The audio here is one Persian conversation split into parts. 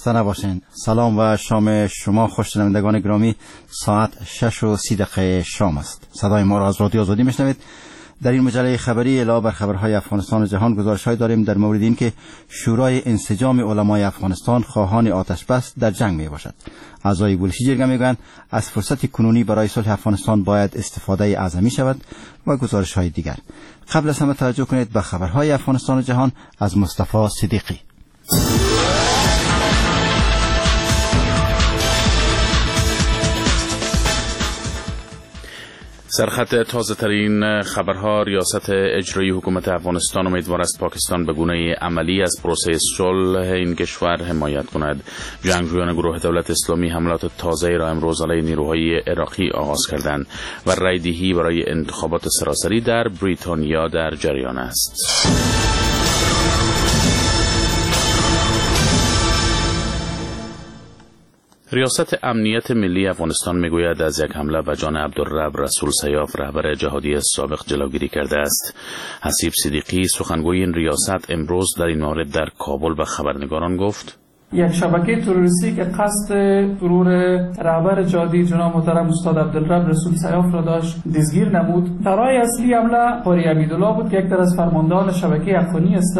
خسته نباشین. سلام و شام شما خوش شنوندگان گرامی. ساعت 6:30 شام است. صدای ما را از رادیو آزادی میشنوید. در این مجله خبری علاوه بر خبرهای افغانستان و جهان گزارش‌های داریم در مورد این که شورای انسجام علمای افغانستان خواهان آتش بس در جنگ میباشد. اعضای بولشی جرگه میگویند از فرصت کنونی برای صلح افغانستان باید استفاده اعظمی شود و گزارش‌های دیگر. قبل از همه توجه کنید به خبرهای افغانستان و جهان از مصطفی صدیقی. سرخط تازه ترین خبرها: ریاست اجرایی حکومت افغانستان امیدوار است پاکستان به گونه عملی از پروسه صلح این کشور حمایت کند. جنگجویان گروه دولت اسلامی حملات تازه را امروز علیه نیروهای عراقی آغاز کردند و رایدهی برای انتخابات سراسری در بریتانیا در جریان است. ریاست امنیت ملی افغانستان میگوید از یک حمله به جان عبدالرب رسول سیاف رهبر جهادی سابق جلوگیری کرده است. حسیب صدیقی سخنگوی این ریاست امروز در این مورد در کابل به خبرنگاران گفت: یک شبکه تروریستی که قصد فرور رهبر جهادی جناب محترم استاد عبدالرب رسول سیاف را داشت دستگیر نمود. برای اصلی حمله قاری عبیدالله بود که یک از فرماندهان شبکه افغانی است.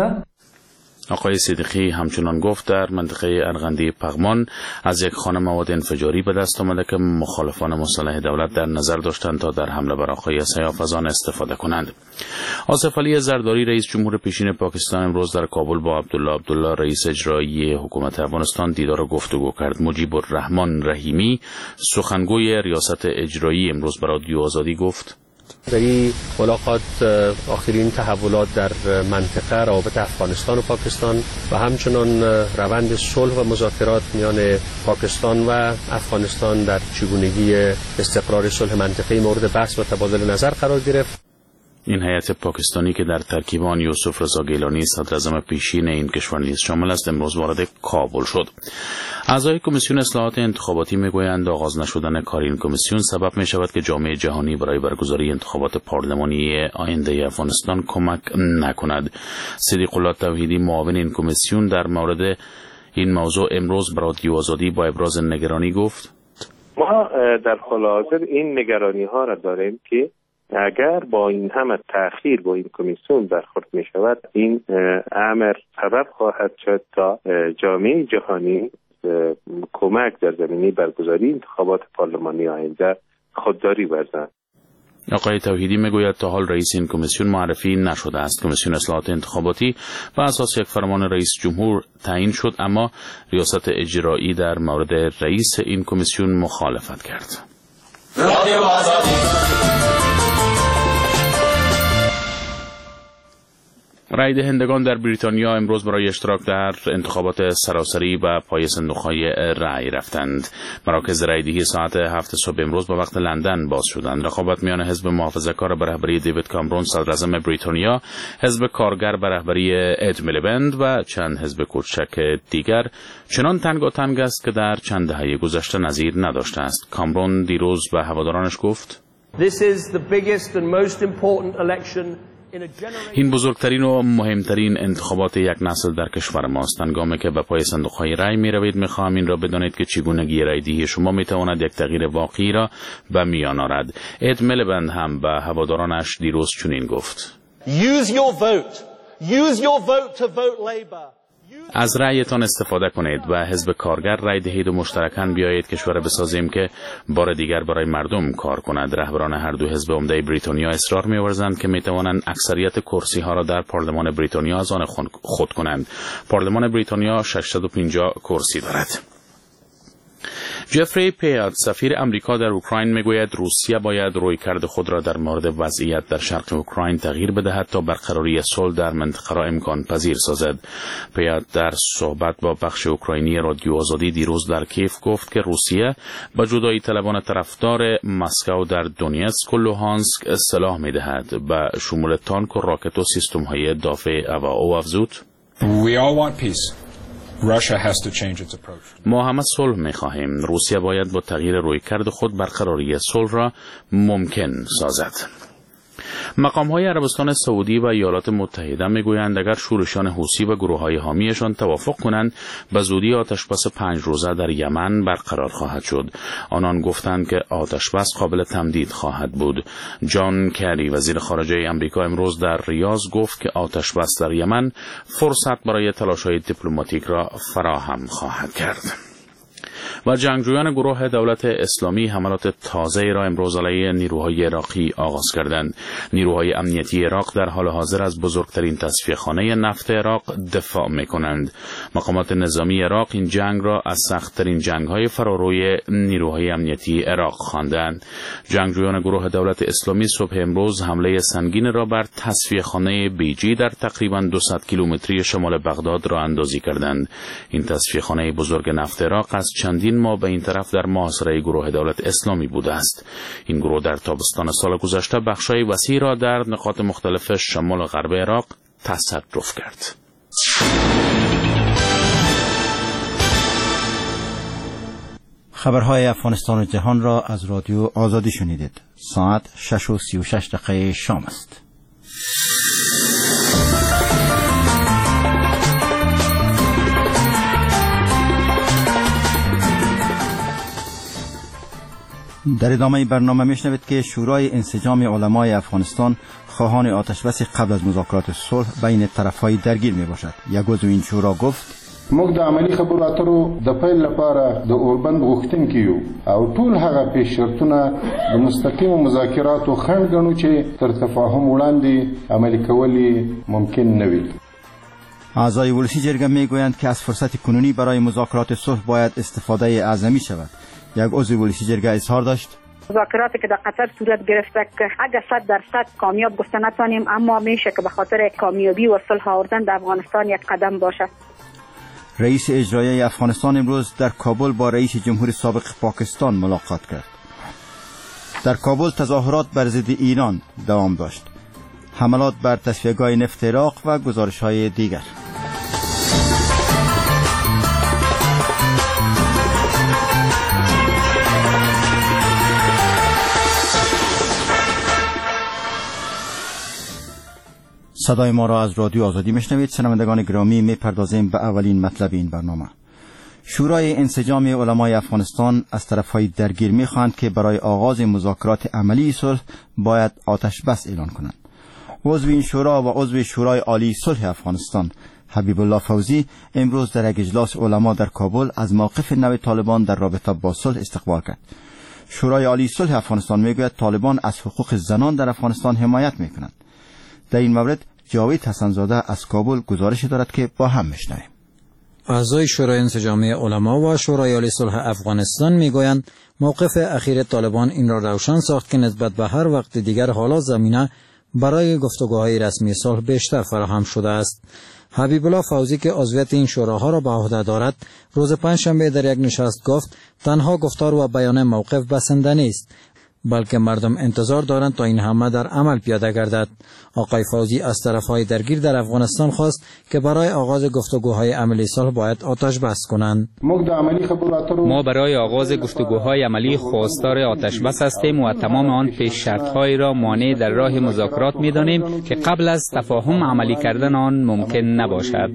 آقای صدیقی همچنان گفت در منطقه ارغندی پغمان از یک خانه مواد انفجاری به دست آمده که مخالفان مسلح دولت در نظر داشتند تا در حمله بر آقای سیاف از آن استفاده کنند. آصف علی زرداری رئیس جمهور پیشین پاکستان امروز در کابل با عبدالله رئیس اجرایی حکومت افغانستان دیدار و گفتگو کرد. مجیب الرحمن رحیمی سخنگوی ریاست اجرایی امروز به رادیو آزادی گفت: در این ملاقات آخرین تحولات در منطقه روابط افغانستان و پاکستان و همچنان روند صلح و مذاکرات میان پاکستان و افغانستان در چگونگی استقرار صلح منطقه‌ای مورد بحث و تبادل نظر قرار گرفت. این هیئت پاکستانی که در ترکیب آن یوسف رضا گیلانی صدراعظم پیشین این کشور نیز شامل است امروز وارد کابل شد. اعضای کمیسیون اصلاحات انتخاباتی میگویند آغاز نشدن کار این کمیسیون سبب می شود که جامعه جهانی برای برگزاری انتخابات پارلمانی آینده افغانستان کمک نکند. صدیق الله توحیدی معاون این کمیسیون در مورد این موضوع امروز به رادیو آزادی با ابراز نگرانی گفت: ما در حال حاضر این نگرانی ها را داریم که اگر با این همه تأخیر با این کمیسیون برخورد می شود این امر سبب خواهد شد تا جامعه جهانی کمک در زمینه برگزاری انتخابات پارلمانی آینده خودداری ورزند. آقای توحیدی میگوید تا حال رئیس این کمیسیون معرفی نشده است. کمیسیون اصلاحات انتخاباتی بر اساس یک فرمان رئیس جمهور تعیین شد اما ریاست اجرایی در مورد رئیس این کمیسیون مخالفت کرد. رادیو آزادی. رای دهندگان در بریتانیا امروز برای اشتراک در انتخابات سراسری و پای صندوق‌های رای رفتند. مراکز رایدهی ساعت 7 صبح امروز به وقت لندن باز شدند. رقابت میان حزب محافظه‌کار به رهبری دیوید کامرون صدراعظم بریتانیا، حزب کارگر به رهبری اد میلیبند و چند حزب کوچک دیگر چنان تنگاتنگ است که در چند دهه گذشته نظیر نداشته است. کامرون دیروز به هوادارانش گفت: این بزرگترین و مهمترین انتخابات یک نسل در کشور ماست. هنگامی که به پای صندوق‌های رای می روید می‌خواهم این را بدانید که چگونگی رایدهی شما می‌تواند یک تغییر واقعی را به میان آورد. اد میلیبند هم به هوادارانش دیروز چنین گفت: Use your vote. Use your vote to vote Labour. از رأیتان استفاده کنید و حزب کارگر رای دهید و مشترکاً بیایید کشور بسازیم که بار دیگر برای مردم کار کند. رهبران هر دو حزب عمده بریتانیا اصرار می‌ورزند که می‌توانند اکثریت کرسی‌ها را در پارلمان بریتانیا از آن خود کنند. پارلمان بریتانیا 650 کرسی دارد. جفری پیات سفیر امریکا در اوکراین میگوید روسیه باید رویکرد خود را در مورد وضعیت در شرق اوکراین تغییر بدهد تا برقراری صلح در منطقه را امکان پذیر سازد. پیات در صحبت با بخش اوکراینی رادیو آزادی دیروز در کیف گفت که روسیه به جدایی طلبان طرفدار مسکو در دونیتسک و لوهانسک سلاح میدهد به شمول تانک و راکت و سیستم‌های دافع هوا او افزود: We all want peace. Russia has to change its approach. ما همه صلح می‌خواهیم. روسیه باید با تغییر رویکرد خود برقراری صلح را ممکن سازد. مقام‌های عربستان سعودی و ایالات متحده می‌گویند اگر شورشیان حوثی و گروه‌های حامیشان توافق کنند به زودی آتشبس 5 روزه در یمن برقرار خواهد شد. آنان گفتند که آتشبس قابل تمدید خواهد بود. جان کری وزیر خارجه آمریکا امروز در ریاض گفت که آتشبس در یمن فرصت برای تلاش‌های دیپلماتیک را فراهم خواهد کرد. و جنگجویان گروه دولت اسلامی حملات تازه‌ای را امروز علیه نیروهای عراقی آغاز کردند. نیروهای امنیتی عراق در حال حاضر از بزرگترین تصفیه‌خانه نفت عراق دفاع می‌کنند. مقامات نظامی عراق این جنگ را از سخت‌ترین جنگ‌های فراروی نیروهای امنیتی عراق خواندند. جنگجویان گروه دولت اسلامی صبح امروز حمله سنگین را بر تصفیه‌خانه بیجی در تقریباً 200 کیلومتری شمال بغداد راه اندازی کردند. این تصفیه‌خانه بزرگ نفت عراق از چندین ماه به این طرف در محاصره گروه دولت اسلامی بوده است. این گروه در تابستان سال گذشته بخشای وسیع را در نقاط مختلف شمال و غرب عراق تصرف کرد. خبرهای افغانستان و جهان را از رادیو آزادی شنیدید. ساعت 6:36 شام است. در ادامه برنامه میشنوید که شورای انسجام علمای افغانستان خواهان آتشبس قبل از مذاکرات صلح بین طرفهای درگیر می باشد. یک عضو این شورا گفت موږ د عملی خبرو اترو د پیل لپاره د اوربند غوښتونکي یو او ټول هغه پیش شرطونه د مستقیم مذاکراتو خنډ ګڼو چې تر تفاهم وړاندې عملی کول ممکن نه وي. اعضای ولسی جرگه میگویند که از فرصت کنونی برای مذاکرات صلح باید استفاده اعظمی شود. یک عضو ولسی جرگه اظهار داشت مذاکراتی که در قطر صورت گرفته که اگر 100% کامیاب گفته نتوانیم، اما میشه که به خاطر کامیابی و صلح آوردن در افغانستان یک قدم باشه. رئیس اجرایی افغانستان امروز در کابل با رئیس جمهور سابق پاکستان ملاقات کرد. در کابل تظاهرات بر ضد ایران دوام داشت. حملات بر تصفیه‌گاه نفت عراق و گزارش‌های دیگر. صدای ما را از رادیو آزادی میشنوید. شنوندگان گرامی، میپردازیم به اولین مطلب این برنامه. شورای انسجام علمای افغانستان از طرفهای درگیر میخواهند که برای آغاز مذاکرات عملی صلح باید آتش بس اعلان کنند. عضو این شورا و عضو شورای عالی صلح افغانستان حبیب الله فوزی امروز در یک اجلاس علما در کابل از موقف نو طالبان در رابطه با صلح استقبال کرد. شورای عالی صلح افغانستان میگوید طالبان از حقوق زنان در افغانستان حمایت میکنند. در این مورد جاوید حسنزاده از کابل گزارش دارد که با هم میشنویم. اعضای شورای انسجام علما و شورای عالی صلح افغانستان میگویند موقف اخیر طالبان این را روشن ساخت که نسبت به هر وقت دیگر حالا زمینه برای گفتگوهای رسمی صلح بیشتر فراهم شده است. حبیب الله فوزی که عضویت این شوراها را به عهده دارد روز پنجشنبه در یک نشست گفت تنها گفتار و بیان موقف بسنده نیست، بلکه مردم انتظار دارند تا این همه در عمل پیاده گردد. آقای فوزی از طرفهای درگیر در افغانستان خواست که برای آغاز گفتگوهای عملی صلح باید آتش بس کنند. ما برای آغاز گفتگوهای عملی خواستار آتش بس هستیم و تمام آن پیش شرط‌هایی را مانع در راه مذاکرات می‌دانیم که قبل از تفاهم عملی کردن آن ممکن نباشد.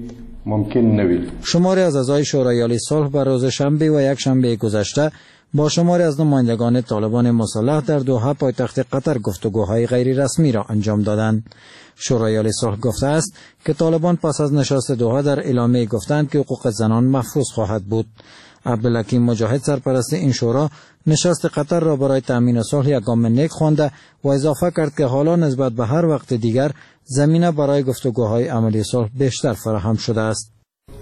شماری از اعضای شورای عالی صلح بر روز شنبه و یک شنبه گذشته با شماری از نمایندگان طالبان مسلح در دوحه پایتخت قطر گفتگوهای غیر رسمی را انجام دادند. شورای عالی صلح گفته است که طالبان پس از نشست دوحه در اعلامیه گفتند که حقوق زنان محفوظ خواهد بود. عبدالحکیم مجاهد سرپرست این شورا نشست قطر را برای تأمین صلح یک گام نیک خوانده و اضافه کرد که حالا نسبت به هر وقت دیگر زمینه برای گفتگوهای عملی صلح بیشتر فراهم شده است.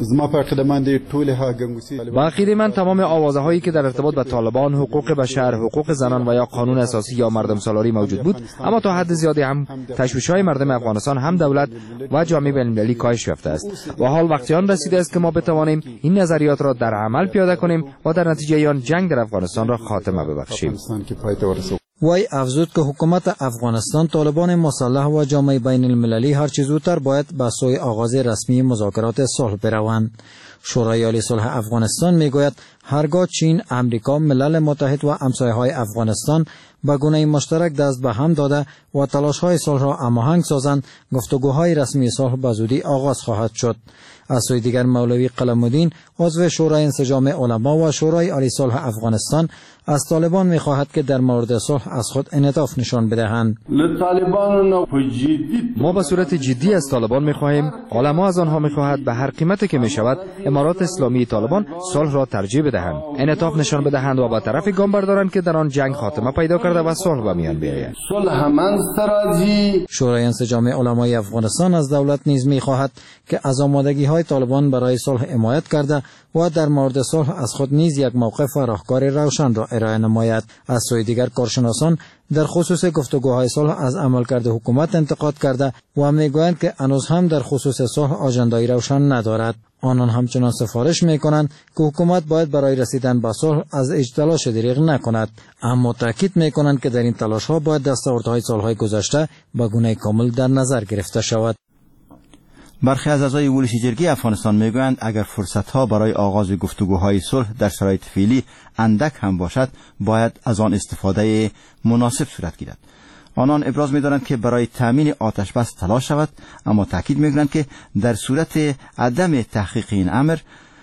با عقیده من تمام آوازه هایی که در ارتباط با طالبان، حقوق بشر، حقوق زنان و یا قانون اساسی یا مردم سالاری موجود بود، اما تا حد زیادی هم تشویش های مردم افغانستان هم دولت و جامعه بین‌المللی کاهش یافته است و حال وقتی آن رسیده است که ما بتوانیم این نظریات را در عمل پیاده کنیم و در نتیجه آن جنگ در افغانستان را خاتمه ببخشیم. وی افزود که حکومت افغانستان، طالبان مسلح و جامعه بین المللی هر چه زودتر باید به سوی آغاز رسمی مذاکرات صلح بروند. شورای عالی صلح افغانستان میگوید هرگاه چین، امریکا، ملل متحد و همسایه‌های افغانستان به گونه مشترک دست به هم داده و تلاش‌های صلح را هماهنگ سازند، گفتگوهای رسمی صلح به زودی آغاز خواهد شد. از سوی دیگر مولوی قلم‌الدین عضو شورای انسجام علما و شورای عالی صلح افغانستان از طالبان می‌خواهد که در مورد صلح از خود انعطاف نشان بدهند. ما به صورت جدی از طالبان می‌خواهیم، علما از آنها می‌خواهد به هر قیمتی که می‌شود امارات اسلامی طالبان صلح را ترجیح بدهند، انعطاف نشان بدهند و به طرف گام بردارند که در آن جنگ خاتمه پیدا کرده و صلح به میان بیاید. شورای انسجام علمای افغانستان از دولت نیز می‌خواهد که از آمادگی‌های طالبان برای صلح حمایت کرده و در مورد صلح از خود نیز یک موقف و راهکار روشن را ارائه نماید. از سوی دیگر کارشناسان در خصوص گفتگوهای صلح از عملکرد حکومت انتقاد کرده و میگویند که هنوز هم در خصوص صلح آژنده‌ای روشن ندارد. آنان همچنان سفارش میکنند که حکومت باید برای رسیدن به صلح از تلاش دریغ نکند، اما تاکید میکنند که در این تلاش‌ها باید دستاوردهای سالهای گذشته به گونه کامل در نظر گرفته شود. برخی از اعضای ولسی جرگی افغانستان میگویند اگر فرصت‌ها برای آغاز گفتگوهای صلح در شرایط فعلی اندک هم باشد، باید از آن استفاده مناسب صورت گیرد. آنان ابراز می‌دارند که برای تامین آتش بس تلاش شود، اما تاکید می‌کنند که در صورت عدم تحقیق این امر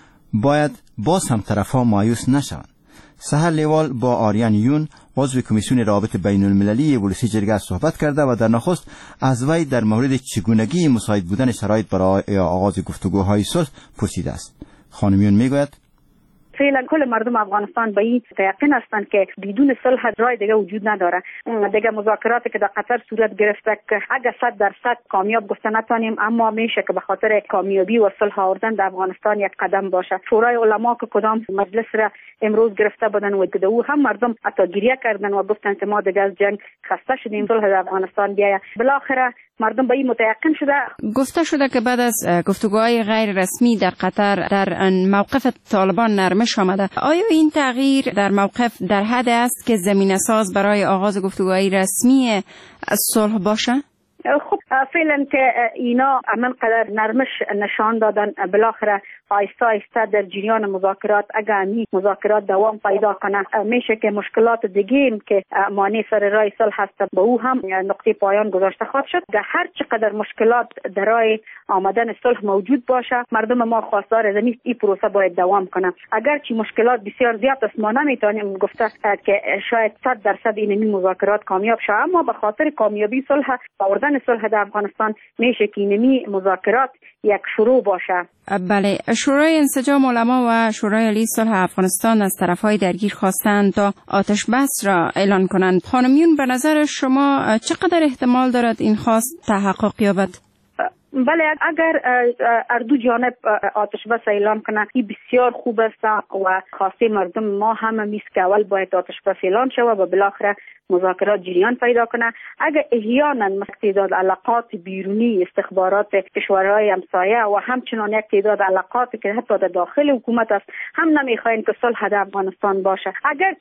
باید باز هم طرف‌ها مایوس نشوند. سحر لیوال با آریان یون عضو کمیسیون روابط بین المللی ولسی جرگه صحبت کرده و در نخست از وی در مورد چگونگی مساعد بودن شرایط برای آغاز گفتگوهای صلح پرسیده است. خانم یون میگوید فعلا کل مردم افغانستان به این یقین هستند که بدون صلح راه دیگه وجود نداره. دیگه مذاکراتی که در قطر صورت گرفته که اگه 100% کامیاب گفته نتونیم، اما میشه که به خاطر کامیابی و صلح آوردن در افغانستان یک قدم باشه. شورای علما که کدام مجلس را امروز گرفته بودن و دیگه او هم مردم حتی گریه کردن و گفتن که ما دیگه از جنگ خسته شدیم، صلح در افغانستان بیاید. بالاخره مردم به این متیقن شده. گفته شده که بعد از گفتگوهای غیر رسمی در قطر در موقف طالبان نرمش آمده. آیا این تغییر در موقف در حد است که زمینه ساز برای آغاز گفتگوهای رسمی صلح باشه؟ خب فعلا که اینا من قدر نرمش نشان دادن، بالاخره آیسته آیسته در جریان مذاکرات اگر این مذاکرات دوام پیدا کنه، میشه که مشکلات دیگه که مانع سر راه صلح هست به او هم نقطه پایان گذاشته خواهد شد. هر چقدر مشکلات در راه آمدن صلح موجود باشه، مردم ما خواستار زمین این پروسه باید دوام کنه. اگرچه مشکلات بسیار زیاد است، ما نمیتونیم گفته که شاید 100% این مذاکرات کامیاب شه، اما به خاطر کامیابی صلح آوردن صلح در افغانستان میشه که این مذاکرات یک شروع باشه. بله، شورای انسجام علما و شورای عالی صلح افغانستان از طرفهای درگیر خواستند تا آتش بس را اعلان کنند. خانمیون به نظر شما چقدر احتمال دارد این خواست تحقق یابد؟ بله، اگر اردو جانب آتش بس اعلان کنه این بسیار خوب است و خواسته مردم ما هم میست که اول باید آتش بس اعلان شود و بالاخره مذاکرات جریان پیدا کنه. اگر احیانا تعداد علاقات بیرونی استخبارات کشورهای همسایه و همچنان یک تعداد علاقات که حتی در داخل حکومت است هم نمیخواین که صلح در افغانستان باشه،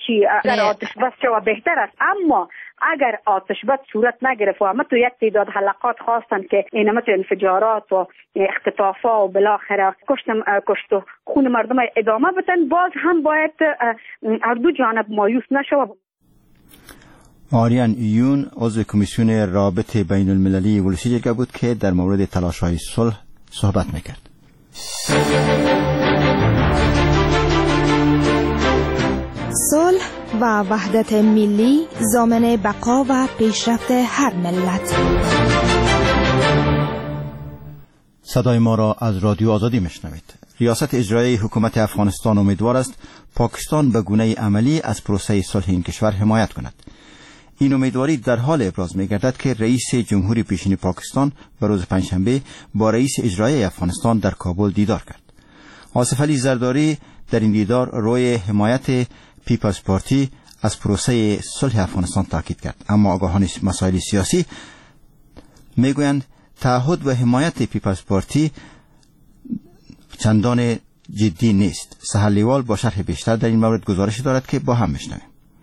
اگر آتش بس شود بهتر است، اما اگر آتش بس صورت نگرفت و همه تو یک تعداد حلقات خواستن که این همه انفجارات و اختطافا و بالاخره کشت و خون مردم ادامه بدن، باز هم باید اردو جانب مایوس نشود. آریان یون عضو کمیسیون رابط بین المللی ولسی جرگه بود که در مورد تلاش‌های صلح صحبت میکرد. صلح و وحدت ملی ضامن بقا و پیشرفت هر ملت. صدای ما را از رادیو آزادی میشنوید. ریاست اجرایی حکومت افغانستان امیدوار است پاکستان به گونه عملی از پروسه صلح این کشور حمایت کند. این امیدواری در حال ابراز می‌گردد که رئیس جمهوری پیشین پاکستان به روز پنجشنبه با رئیس اجرایی افغانستان در کابل دیدار کرد. آصف علی زرداری در این دیدار روی حمایت پیپلز پارتی از پروسه صلح افغانستان تاکید کرد، اما آگاهان مسائل سیاسی میگویند تعهد و حمایت پیپلز پارتی چندان جدی نیست. سحر لیوال با شرح بیشتر در این مورد گزارش دارد که با هم میشنویم.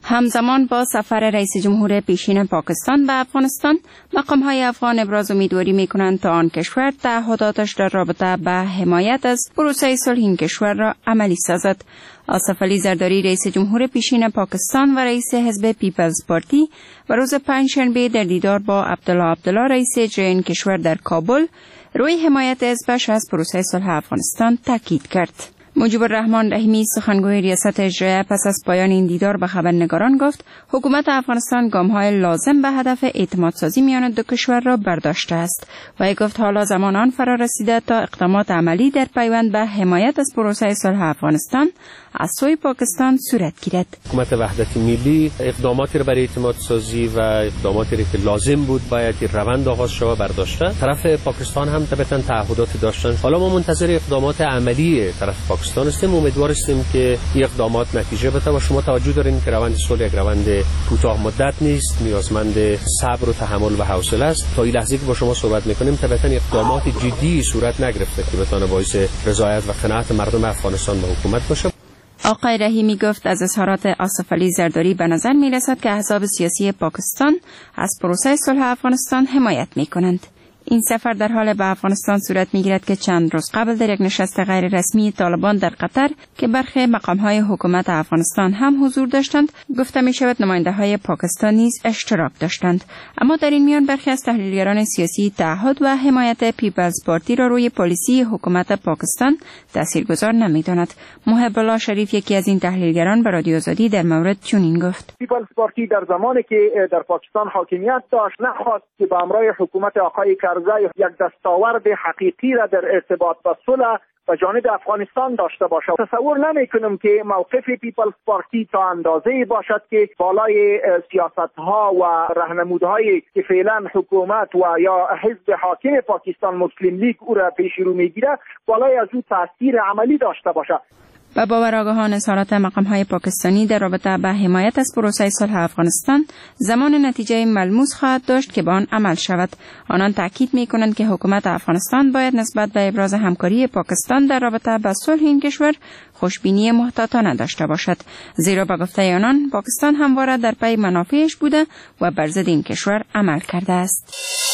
همزمان با سفر رئیس جمهور پیشین پاکستان به افغانستان، مقام‌های افغان ابراز امیدواری می‌کنند تا آن کشور تعهداتش در رابطه به حمایت از پروسه صلح این کشور را عملی سازد. آصف علی زرداری رئیس جمهور پیشین پاکستان و رئیس حزب پیپلز پارتی و روز پنجشنبه در دیدار با عبدالله رئیس اجرایی این کشور در کابل روی حمایت حزبش از پروسه صلح افغانستان تاکید کرد. مجیب الرحمن رحیمی سخنگوی ریاست اجرایی پس از پایان این دیدار به خبرنگاران گفت حکومت افغانستان گام‌های لازم به هدف اعتمادسازی میان دو کشور را برداشته است و گفت حالا زمان آن فرا رسیده تا اقدامات عملی در پیوند به حمایت از پروسه صلح افغانستان از سوی پاکستان صورت گیرد. حکومت وحدت ملی اقداماتی را برای اعتمادسازی و اقداماتی را که لازم بود باید روند آغاز شود برداشته. طرف پاکستان هم طبعاً تعهدات داشتن. حالا ما منتظر اقدامات عملی طرف پاکستان هستیم. امیدوار هستیم که این اقدامات نتیجه بده و شما توجه دارین که روند صلح یک روند کوتاه مدت نیست، نیازمند صبر و تحمل و حوصله است. تا این لحظه که با شما صحبت می‌کنیم طبعاً اقدامات جدی صورت نگرفته که بتونه باعث رضایت و قناعت مردم افغانستان به حکومت باشه. آقای رحیمی گفت از اظهارات آصف علی زرداری به نظر می رسد که احزاب سیاسی پاکستان از پروسه صلح افغانستان حمایت می کنند. این سفر در حال به افغانستان صورت می‌گیرد که چند روز قبل در یک نشست غیر رسمی طالبان در قطر که برخی مقام‌های حکومت افغانستان هم حضور داشتند، گفته می‌شود نماینده‌های پاکستان نیز اشتراک داشتند. اما در این میان برخی از تحلیلگران سیاسی تعهد و حمایت پیپلز پارتی را روی پالیسی حکومت پاکستان تاثیرگذار نمی‌داند. محب الله شریف یکی از این تحلیلگران به رادیو آزادی در مورد چنین گفت: پیپلز پارتی در زمانی که در پاکستان حاکمیت داشت نخواست که به همراه حکومت آقای یک دستاورد حقیقی را در ارتباط با صلح و جانب افغانستان داشته باشد. تصور نمی‌کنم که موقف پیپلز پارتی تا اندازه‌ای باشد که بالای سیاست‌ها و راهنمودهایی که فعلا حکومت و یا حزب حاکم پاکستان مسلم لیگ او را پیش رو می‌گیرد بالای از او تاثیر عملی داشته باشد. با باور آگاهان اظهارات مقام‌های پاکستانی در رابطه با حمایت از پروسه صلح افغانستان زمان نتیجه ملموس خواهد داشت که به آن عمل شود. آنان تاکید می‌کنند که حکومت افغانستان باید نسبت به ابراز همکاری پاکستان در رابطه با صلح این کشور خوشبینی محتاطانه داشته باشد، زیرا به گفته آنان پاکستان همواره در پی منافعش بوده و بر ضد این کشور عمل کرده است.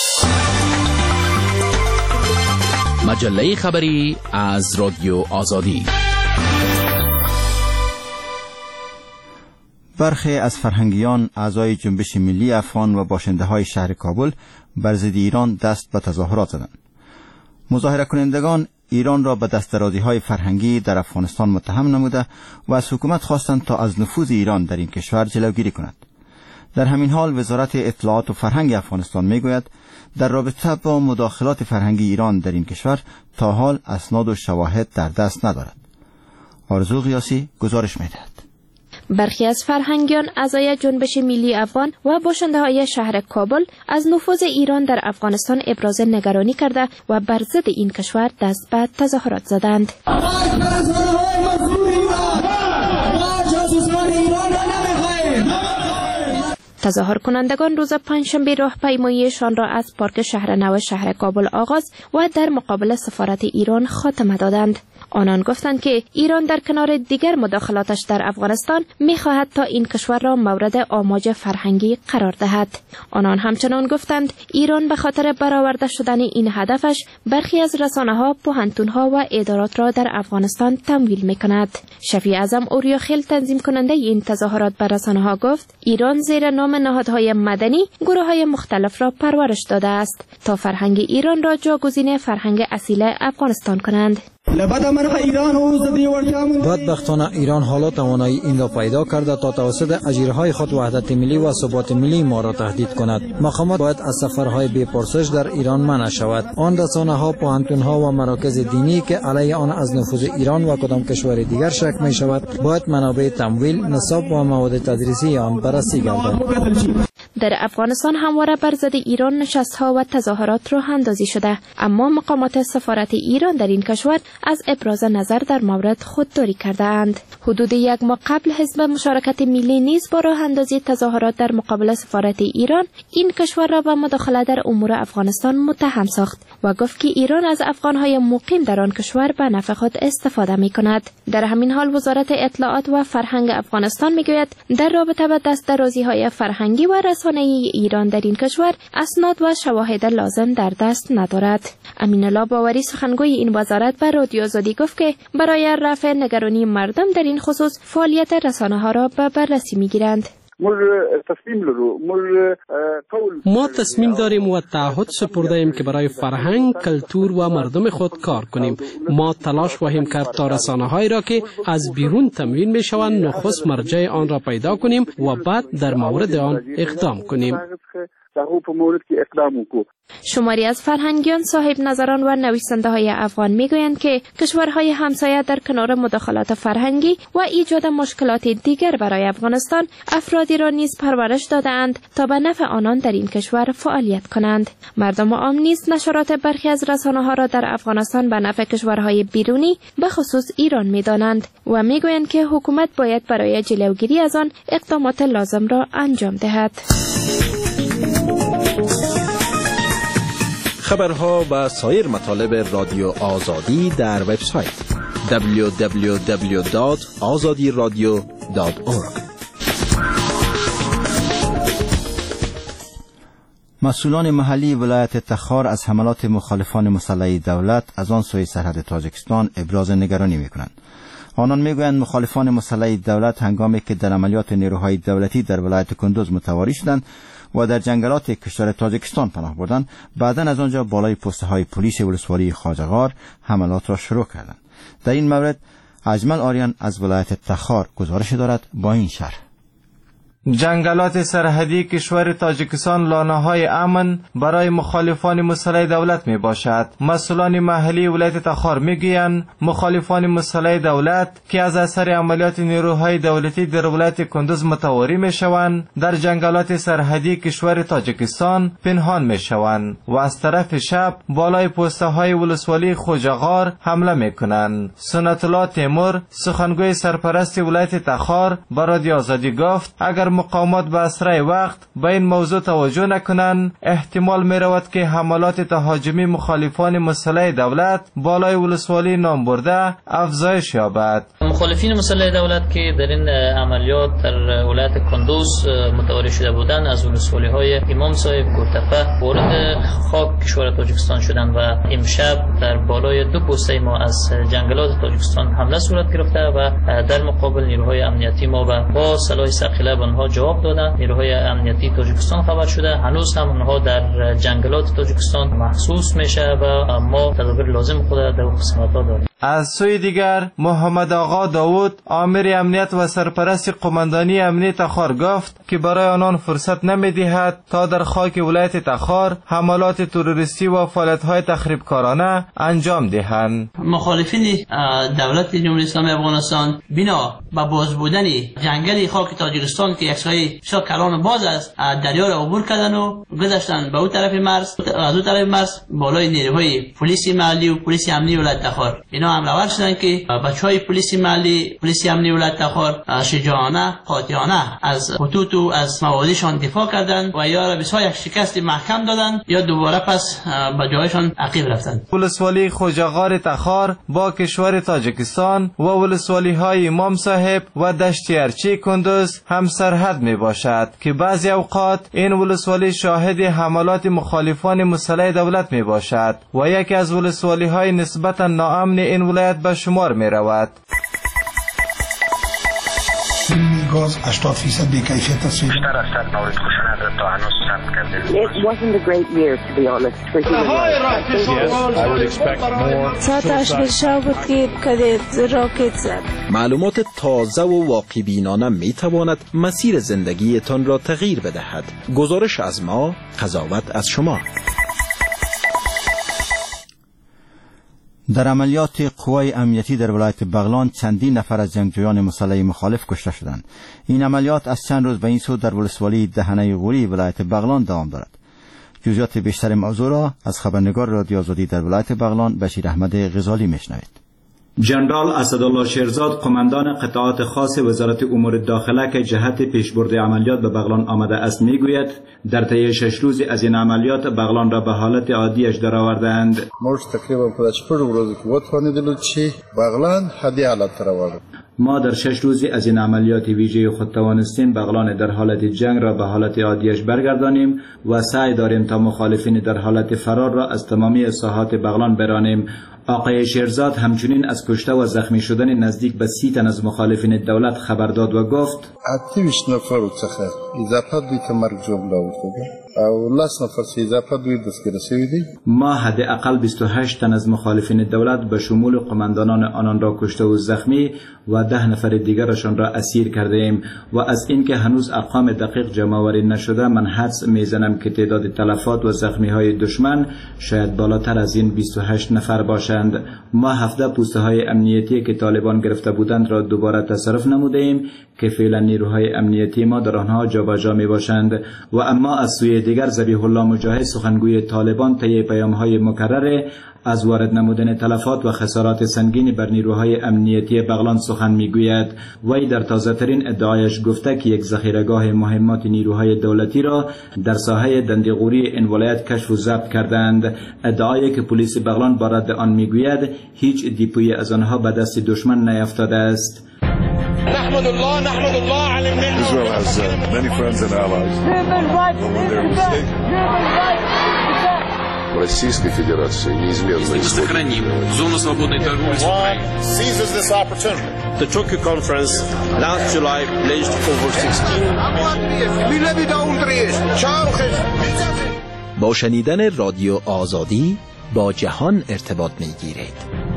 مجله خبری از رادیو آزادی. برخی از فرهنگیان اعضای جنبش ملی افغان و باشنده‌های شهر کابل بر ضد ایران دست به تظاهرات زدند. مظاهره کنندگان ایران را به دست‌درازی‌های فرهنگی در افغانستان متهم نموده و از حکومت خواستند تا از نفوذ ایران در این کشور جلوگیری کند. در همین حال وزارت اطلاعات و فرهنگ افغانستان می‌گوید در رابطه با مداخلات فرهنگی ایران در این کشور تا حال اسناد و شواهد در دست ندارد. آرزو قیاسی گزارش می‌دهد. برخی از فرهنگیان اعضای جنبش ملی افغان و باشنده‌های شهر کابل از نفوذ ایران در افغانستان ابراز نگرانی کرده و بر ضد این کشور دست به تظاهرات زدند. تظاهر کنندگان روز پنجشنبه راهپیماییشان را از پارک شهر نو شهر کابل آغاز و در مقابل سفارت ایران خاتمه دادند. آنان گفتند که ایران در کنار دیگر مداخلاتش در افغانستان می‌خواهد تا این کشور را مورد آماج فرهنگی قرار دهد. آنان همچنان گفتند ایران به خاطر برآورده شدن این هدفش برخی از رسانه‌ها، پوهنتون‌ها و ادارات را در افغانستان تمویل می‌کند. شفیع اعظم اوریاخیل تنظیم کننده این تظاهرات به رسانه‌ها گفت ایران زیر نام نهادهای مدنی گروه‌های مختلف را پرورش داده است تا فرهنگ ایران را جاگزین فرهنگ اصیل افغانستان کنند. بدبختانه ایران حالا توانایی این را پیدا کرده تا توسط اجیرهای خود وحدت ملی و ثبات ملی ما را تهدید کند. مقامات باید از سفرهای بی‌پرسش در ایران منع شود. آن رسانه‌ها، پوهنتون‌ها و مراکز دینی که علیه آن از نفوذ ایران و کدام کشور دیگر شک می شود باید منابع تمویل، نصاب و مواد تدریسی آن بررسی گردد. در افغانستان همواره بر ضد ایران نشست‌ها و تظاهرات راه اندازی شده، اما مقامات سفارت ایران در این کشور از ابراز نظر در مورد خودداری کرده‌اند. حدود یک ماه قبل حزب مشارکت ملی نیز با راه اندازی تظاهرات در مقابل سفارت ایران این کشور را به مداخله در امور افغانستان متهم ساخت و گفت که ایران از افغان‌های مقیم در آن کشور به نفع خود استفاده می‌کند. در همین حال وزارت اطلاعات و فرهنگ افغانستان می‌گوید در رابطه با دست‌درازی‌های فرهنگی و رسانه‌ای ایران در این کشور اسناد و شواهد لازم در دست ندارد. امین الله باوری سخنگوی این وزارت به رادیو آزادی گفت که برای رفع نگرانی مردم در این خصوص فعالیت رسانه‌ها را به بررسی می‌گیرند. ما تصمیم داریم و تعهد سپرده ایم که برای فرهنگ، کلتور و مردم خود کار کنیم. ما تلاش خواهیم کرد تا رسانه‌هایی را که از بیرون تمویل می‌شوند نخست مرجع آن را پیدا کنیم و بعد در مورد آن اقدام کنیم. شماری از فرهنگیان، صاحب نظران و نویسنده های افغان میگویند که کشورهای همسایه در کنار مداخلات فرهنگی و ایجاد مشکلات دیگر برای افغانستان افرادی را نیز پرورش داده‌اند تا به نفع آنان در این کشور فعالیت کنند. مردم عام نیز نشرات برخی از رسانه‌ها را در افغانستان به نفع کشورهای بیرونی به خصوص ایران می‌دانند و میگویند که حکومت باید برای جلوگیری از آن اقدامات لازم را انجام دهد. خبرها و سایر مطالب رادیو آزادی در وبسایت www.azadiradio.org. مسئولان محلی ولایت تخار از حملات مخالفان مسلح دولت از آن سوی سرحد تاجیکستان ابراز نگرانی می‌کنند. آنان میگویند مخالفان مسلح دولت هنگامی که در عملیات نیروهای دولتی در ولایت کندوز متواری شدند و در جنگلات کشور تاجیکستان پناه بردند، بعداً از آنجا بالای پسته های پلیس ولسوالی خواجه‌غار حملات را شروع کردند. در این مورد اجمل آریان از ولایت تخار گزارش دارد با این شرح. جنگلات سرحدی کشور تاجیکستان لانه‌های امن برای مخالفان مسلح دولت می باشد. مسئولان محلی ولایت تخار میگویند مخالفان مسلح دولت که از اثر عملیات نیروهای دولتی در ولایت کندوز متواری می شوند، در جنگلات سرحدی کشور تاجیکستان پنهان می شوند و از طرف شب بالای پسته های ولسوالی خواجه‌غار حمله می کنند. سنت الله تیمور، سخنگوی سرپرست ولایت تخار، با رادیو آزادی گفت اگر مقامات به اسرع وقت به این موضوع توجه نکنند، احتمال می رود که حملات تهاجمی مخالفان مسلح دولت بالای ولسوالی نام برده افزایش یابد. مخالفین مسلح دولت که در این عملیات در ولایت کندوز متواری شده بودند از ولسوالی های امام صاحب گورتپه وارد خاک کشور تاجیکستان شدند و امشب در بالای 2 پسته ما از جنگلات تاجیکستان حمله صورت گرفته و در مقابل نیروهای امنیتی ما با سلاح ثقیله به آنها جواب دادند. نیروهای امنیتی تاجیکستان خبر شده هنوز هم آنها در جنگلات تاجیکستان محسوس میشه و ما تدابیر لازم خود در قسمت‌ها داریم. از سوی دیگر محمد آقا داوود، آمر امنیت و سرپرست قماندانی امنیت تخار گفت که برای آنان فرصت نمی‌دهد تا در خاک ولایت تخار حملات تروریستی و فعالیت‌های تخریبکارانه انجام دهند. مخالفین دولت جمهوری اسلامی افغانستان بنا به باز بودن جنگل خاک تاجیکستان که یکسای بسیار کلان باز است دریا را عبور کردن و گذشتن به اون طرف مرز، از اون طرف مرز بالای نیروهای پلیس محلی و پلیس امنی ولایت تخار اینا حمله شدن که بچهای پلیس محلی، پلیس امنی ولایت تخار شجاعانه، قاطعانه از خطوط و از موادشان دفاع کردند و یا را بسیار یک شکست محکم دادند یا دوباره پس به جایشان عقب رفتند. ولسوالی خواجه‌غار تخار با کشور تاجیکستان و ولسوالی های امام صاحب و دشت ارچی کندوز هم سرحد می باشد که بعضی اوقات این ولسوالی شاهد حملات مخالفان مسلح دولت می باشد و یکی از ولسوالی های نسبتا ناامن این ولایت به شمار می رود. گاز 80% بی‌کیفیت است. بیشتر از 100 مورد خشونت تا هنوز ثبت کرده. It wasn't a great year to be honest for human rights. ساعت 8 شب بود که راکت زد. معلومات تازه و واقع بینانه می تواند مسیر زندگیتان را تغییر بدهد. گزارش از ما، قضاوت از شما. در عملیات قوای امنیتی در ولایت بغلان چندین نفر از جنگجویان مسلح مخالف کشته شدند. این عملیات از چند روز به این سو در ولسوالی دهنه غوری ولایت بغلان دوام دارد. جزئیات بیشتر موضوع را از خبرنگار رادیو آزادی در ولایت بغلان بشیر احمد غزالی میشنوید. جنرال اسدالله شیرزاد قماندان قطعات خاص وزارت امور داخله که جهت پیشبرد عملیات به بغلان آمده است میگوید در طی 6 روز از این عملیات بغلان را به حالت عادیش درآوردند. ما تقریبا په 4 ورځو کې وتوانیدلو چې بغلان عادي حالت راوړو. ما در 6 روزی از این عملیات ویژه خود توانستیم بغلان در حالت جنگ را به حالت عادیش برگردانیم و سعی داریم تا مخالفین در حالت فرار را از تمامی ساحات بغلان برانیم. آقای شیرزاد همچنین از کشته و زخمی شدن نزدیک به 30 تن از مخالفین دولت خبر داد و گفت 28 نفر څخه اضافه دوی ته مرګ جوړه ورکړه او 10 نفر څخه اضافه دوی دستگیر شوي دي. ما حداقل 28 تن از مخالفین دولت به شمول قماندانان آنان را کشته و زخمی و 10 نفر دیگرشان را اسیر کرده ایم و از اینکه هنوز ارقام دقیق جمع آوری نشده من حدس میزنم که تعداد تلفات و زخمی های دشمن شاید بالاتر از این 28 نفر باشد. ما 17 پوسته های امنیتی که طالبان گرفته بودند را دوباره تصرف نموده ایم که فعلا نیروهای امنیتی ما در آنها جابجا می باشند و اما از سوی دیگر ذبیح الله مجاهد سخنگوی طالبان طی پیام‌های مکرر از وارد نمودن تلفات و خسارات سنگین بر نیروهای امنیتی بغلان سخن میگوید. وی در تازه‌ترین ادعایش گفته که یک ذخیره‌گاه مهمات نیروهای دولتی را در ساحه دندغوری این ولایت کشف و ضبط کردند. ادعایی که پلیس بغلان با رد آن میگوید هیچ دیپویی از آنها به دست دشمن نیفتاده است. نحمد الله على المنة. Israel has many friends and allies. When they're mistaken. Российской Федерации неизменно сохраним зону свободной торговли с Украиной. Seizes this opportunity. The Tokyo conference last July pledged over 16. با شنیدن رادیو آزادی با جهان ارتباط میگیرید.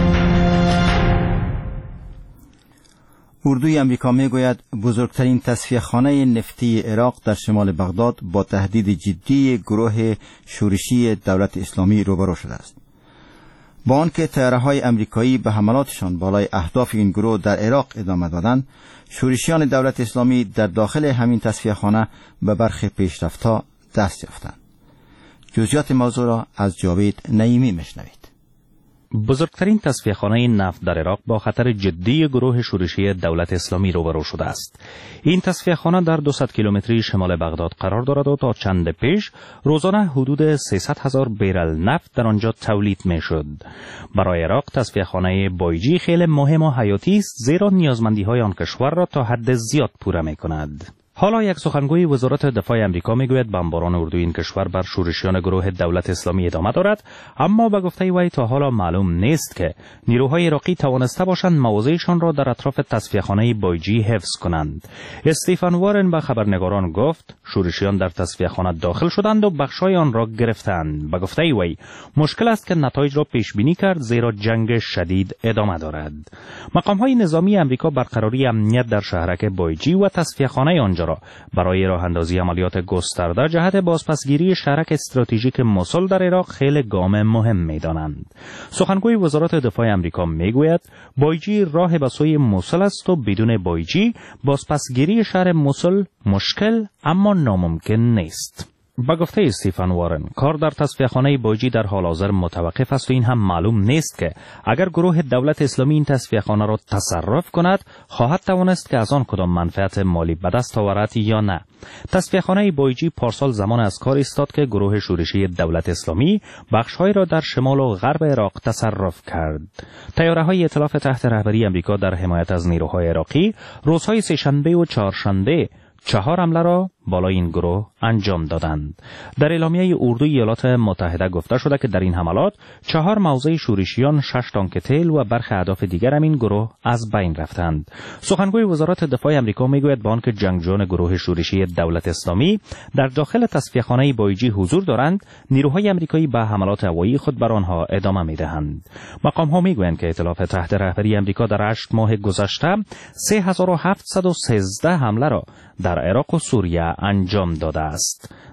اردوی امریکا میگوید بزرگترین تصفیه خانه نفتی عراق در شمال بغداد با تهدید جدی گروه شورشی دولت اسلامی روبرو شده است. با آنکه طیاره‌های امریکایی به حملاتشان بالای اهداف این گروه در عراق ادامه دادند، شورشیان دولت اسلامی در داخل همین تصفیه خانه به برخی پیشرفت‌ها دست یافتند. جزئیات موضوع را از جاوید نعیمی میشنوید. بزرگترین تصفیه‌خانه نفت در عراق با خطر جدی گروه شورشی دولت اسلامی روبرو شده است. این تصفیه‌خانه در 200 کیلومتری شمال بغداد قرار دارد و تا چند پیش روزانه حدود 300,000 بیرل نفت در آنجا تولید می‌شد. برای عراق تصفیه‌خانه بایجی خیلی مهم و حیاتی است زیرا نیازمندی‌های آن کشور را تا حد زیاد پوره می‌کند. حالا یک سخنگوی وزارت دفاع امریکا میگوید بمباران اردوی این کشور بر شورشیان گروه دولت اسلامی ادامه دارد، اما به گفته وی تا حالا معلوم نیست که نیروهای عراقی توانسته باشند مواضعشان را در اطراف تصفیه‌خانه بایجی حفظ کنند. استیفن وارن به خبرنگاران گفت شورشیان در تصفیه‌خانه داخل شدند و بخشای آن را گرفتند. به گفته وی مشکل است که نتایج را پیش بینی کرد زیرا جنگ شدید ادامه دارد. مقام‌های نظامی امریکا برقراری امنیت در شهرک بایجی و تصفیه‌خانه آنجا را برای راه اندازی عملیات گسترده جهت بازپسگیری شهرک استراتژیک موسول در عراق خیلی گام مهم می‌دانند. سخنگوی وزارت دفاع امریکا میگوید بایجی راه به سوی موسول است و بدون بایجی بازپسگیری شهر موسول مشکل اما ناممکن نیست. با گفته استیفن وارن کار در تصفیه‌خانه بایجی در حال حاضر متوقف است و این هم معلوم نیست که اگر گروه دولت اسلامی این تصفیه‌خانه را تصرف کند خواهد توانست که از آن کدام منفعت مالی به دست آورد یا نه. تصفیه‌خانه بایجی پارسال زمان از کار ایستاد که گروه شورشی دولت اسلامی بخش‌هایی را در شمال و غرب عراق تصرف کرد. طیاره‌های ائتلاف تحت رهبری آمریکا در حمایت از نیروهای عراقی روزهای سه‌شنبه و چهارشنبه 4 حمله را بالای این گروه انجام دادند. در اعلامیه اردوی ایالات متحده گفته شده که در این حملات 4 موضع شورشیان، 6 تانک تیل و برخی اهداف دیگر هم این گروه از بین رفتند. سخنگوی وزارت دفاع آمریکا میگوید با آنکه جنگجویان گروه شورشی دولت اسلامی در داخل تصفیه‌خانه بایجی حضور دارند، نیروهای آمریکایی به حملات هوایی خود بر آنها ادامه میدهند. مقام‌ها میگویند که ائتلاف تحت رهبری آمریکا در 8 ماه گذشته 3713 حمله را در عراق و سوریه انجام داده است.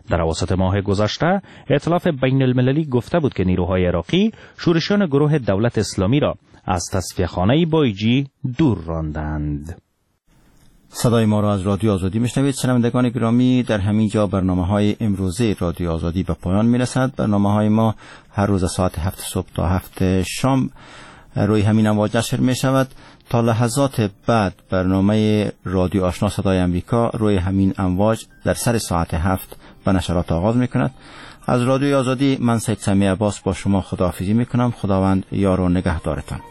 در اواسط ماه گذشته ائتلاف بین المللی گفته بود که نیروهای عراقی شورشیان گروه دولت اسلامی را از تصفیه‌خانه بایجی دور راندند. صدای ما را از رادیو آزادی میشنوید. شنوندگان گرامی، در همین جا برنامه‌های امروزه رادیو آزادی به پایان میرسد. برنامه‌های ما هر روز ساعت 7 صبح تا 7 شام روی همین امواج نشر می شود. تا لحظات بعد برنامه رادیو آشنا صدای امریکا روی همین امواج در سر ساعت 7 به نشرات آغاز می کند. از رادیو آزادی من سید سمیع عباس با شما خداحافظی می کنم. خداوند یار و نگهدارتان.